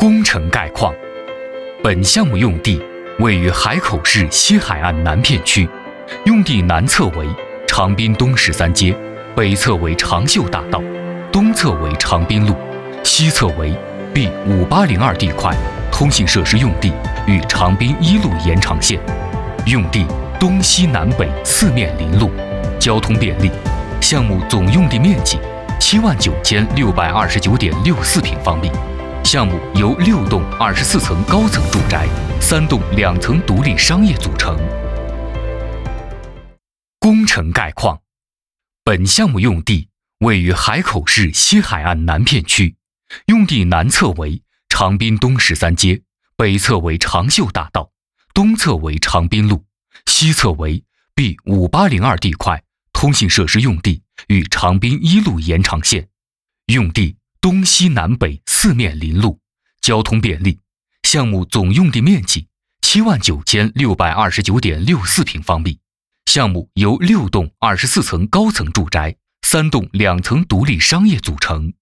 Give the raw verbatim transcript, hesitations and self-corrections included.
工程概况：本项目用地位于海口市西海岸南片区，用地南侧为长滨东十三街，北侧为长秀大道，东侧为长滨路，西侧为 B 五八零二 地块通信设施用地与长滨一路延长线，用地东西南北四面临路，交通便利。项目总用地面积七万九千六百二十九点六四平方米。项目由六栋二十四层高层住宅、三栋两层独立商业组成。工程概况：本项目用地位于海口市西海岸南片区，用地南侧为长滨东十三街，北侧为长秀大道，东侧为长滨路，西侧为 B 五八零二 地块通信设施用地与长滨一路延长线，用地东西南北四面临路，交通便利。项目总用地面积七万九千六百二十九点六四平方米。项目由六栋二十四层高层住宅、三栋两层独立商业组成。